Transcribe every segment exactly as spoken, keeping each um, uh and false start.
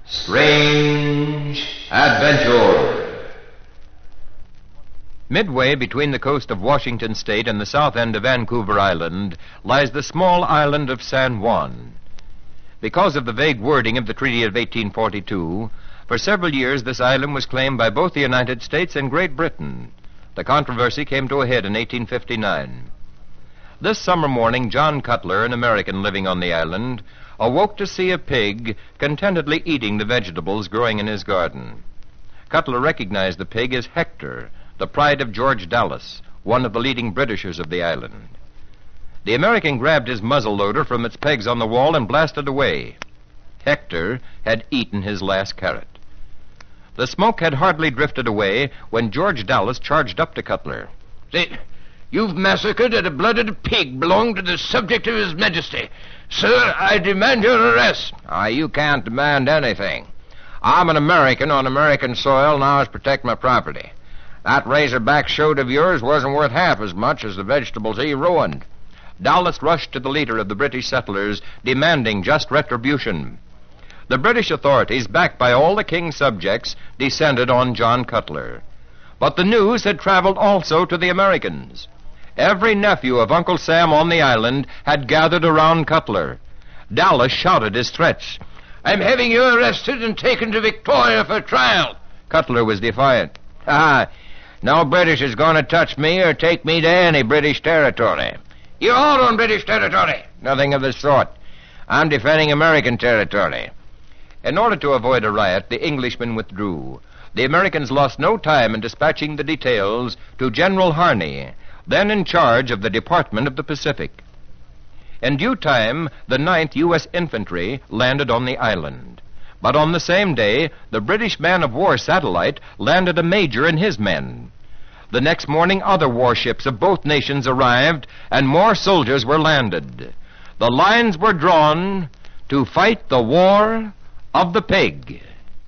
Strange Adventure. Midway between the coast of Washington State and the south end of Vancouver Island lies the small island of San Juan. Because of the vague wording of the Treaty of eighteen forty-two, for several years this island was claimed by both the United States and Great Britain. The controversy came to a head in eighteen fifty-nine. This summer morning, John Cutler, an American living on the island, awoke to see a pig contentedly eating the vegetables growing in his garden. Cutler recognized the pig as Hector, the pride of George Dallas, one of the leading Britishers of the island. The American grabbed his muzzle loader from its pegs on the wall and blasted away. Hector had eaten his last carrot. The smoke had hardly drifted away when George Dallas charged up to Cutler. Say, you've massacred a blooded pig belonging to the subject of His Majesty. Sir, I demand your arrest. Ah, you can't demand anything. I'm an American on American soil, and I was protect my property. That razorback shoat of yours wasn't worth half as much as the vegetables he ruined. Dallas rushed to the leader of the British settlers, demanding just retribution. The British authorities, backed by all the king's subjects, descended on John Cutler. But the news had traveled also to the Americans. Every nephew of Uncle Sam on the island had gathered around Cutler. Dallas shouted his threats. I'm having you arrested and taken to Victoria for trial. Cutler was defiant. Ah, no British is going to touch me or take me to any British territory. You're all on British territory. Nothing of the sort. I'm defending American territory. In order to avoid a riot, the Englishmen withdrew. The Americans lost no time in dispatching the details to General Harney, then in charge of the Department of the Pacific. In due time, the ninth U S Infantry landed on the island. But on the same day, the British man-of-war Satellite landed a major and his men. The next morning, other warships of both nations arrived, and more soldiers were landed. The lines were drawn to fight the war of the pig.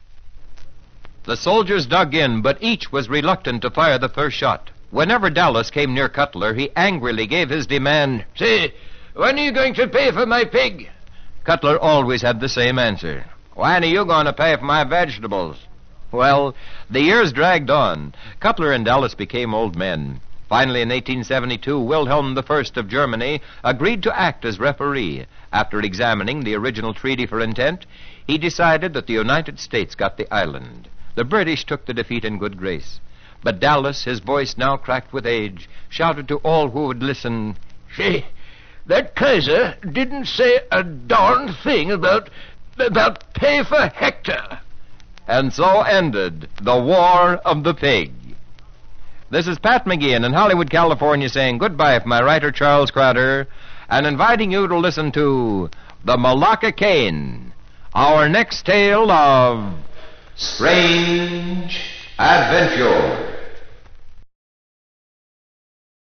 The soldiers dug in, but each was reluctant to fire the first shot. Whenever Dallas came near Cutler, he angrily gave his demand. Say, when are you going to pay for my pig? Cutler always had the same answer. When are you going to pay for my vegetables? Well, the years dragged on. Cutler and Dallas became old men. Finally, in eighteen seventy-two, Wilhelm the First of Germany agreed to act as referee. After examining the original treaty for intent, he decided that the United States got the island. The British took the defeat in good grace. But Dallas, his voice now cracked with age, shouted to all who would listen, "Say, that Kaiser didn't say a darn thing about, about pay for Hector." And so ended the War of the Pig. This is Pat McGeehan in Hollywood, California, saying goodbye from my writer Charles Crowder and inviting you to listen to The Malacca Cane, our next tale of Strange Adventure.